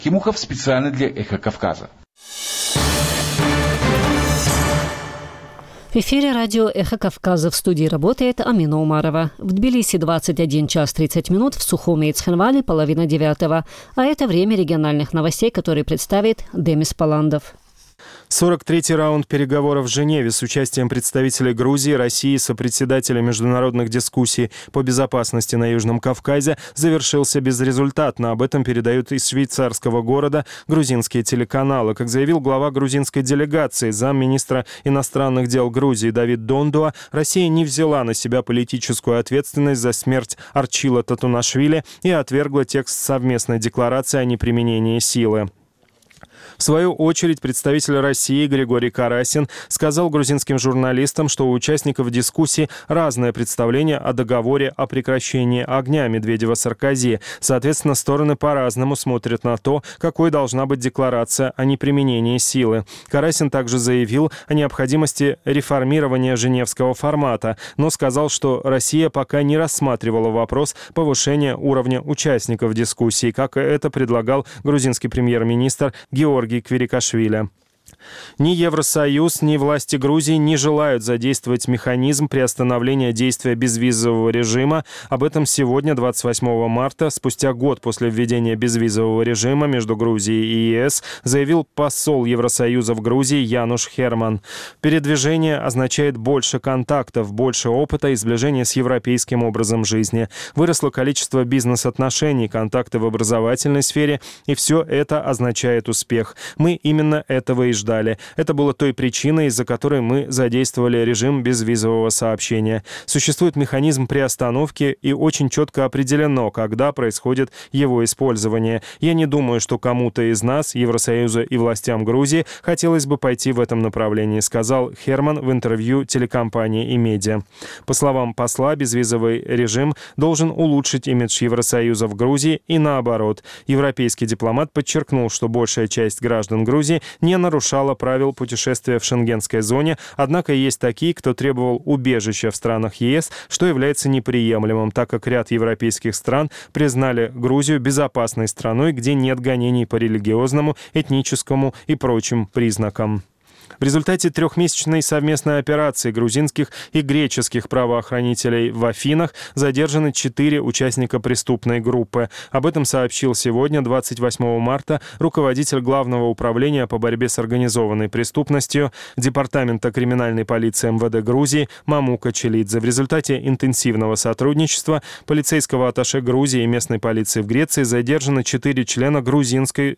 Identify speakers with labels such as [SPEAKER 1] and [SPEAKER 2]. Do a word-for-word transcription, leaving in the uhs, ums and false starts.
[SPEAKER 1] Кимухов специально для «Эхо Кавказа».
[SPEAKER 2] В эфире радио «Эхо Кавказа», в студии работает Амина Умарова. В Тбилиси двадцать один час тридцать минут, в Сухуми и Цхинвале половина девятого. А это время региональных новостей, которые представит Демис Паландов.
[SPEAKER 3] сорок третий раунд переговоров в Женеве с участием представителей Грузии, России, сопредседателя международных дискуссий по безопасности на Южном Кавказе завершился безрезультатно. Об этом передают из швейцарского города грузинские телеканалы. Как заявил глава грузинской делегации, замминистра иностранных дел Грузии Давид Дондуа, Россия не взяла на себя политическую ответственность за смерть Арчила Татунашвили и отвергла текст совместной декларации о неприменении силы. В свою очередь, представитель России Григорий Карасин сказал грузинским журналистам, что у участников дискуссии разное представление о договоре о прекращении огня Медведева-Саркози. Соответственно, стороны по-разному смотрят на то, какой должна быть декларация о неприменении силы. Карасин также заявил о необходимости реформирования женевского формата, но сказал, что Россия пока не рассматривала вопрос повышения уровня участников дискуссии, как это предлагал грузинский премьер-министр Георгий Квирикашвили. Ни Евросоюз, ни власти Грузии не желают задействовать механизм приостановления действия безвизового режима. Об этом сегодня, двадцать восьмого марта, спустя год после введения безвизового режима между Грузией и ЕС, заявил посол Евросоюза в Грузии Януш Херман. Передвижение означает больше контактов, больше опыта и сближения с европейским образом жизни. Выросло количество бизнес-отношений, контакты в образовательной сфере, и все это означает успех. Мы именно этого и ждали. Это было той причиной, из-за которой мы задействовали режим безвизового сообщения. Существует механизм приостановки, и очень четко определено, когда происходит его использование. Я не думаю, что кому-то из нас, Евросоюза и властям Грузии, хотелось бы пойти в этом направлении, сказал Херман в интервью телекомпании и медиа. По словам посла, безвизовый режим должен улучшить имидж Евросоюза в Грузии и наоборот. Европейский дипломат подчеркнул, что большая часть граждан Грузии не нарушала правил путешествия в шенгенской зоне, однако есть такие, кто требовал убежища в странах ЕС, что является неприемлемым, так как ряд европейских стран признали Грузию безопасной страной, где нет гонений по религиозному, этническому и прочим признакам. В результате трехмесячной совместной операции грузинских и греческих правоохранителей в Афинах задержаны четыре участника преступной группы. Об этом сообщил сегодня, двадцать восьмого марта, руководитель Главного управления по борьбе с организованной преступностью Департамента криминальной полиции эм вэ дэ Грузии Мамука Челидзе. В результате интенсивного сотрудничества полицейского атташе Грузии и местной полиции в Греции задержаны четыре члена грузинской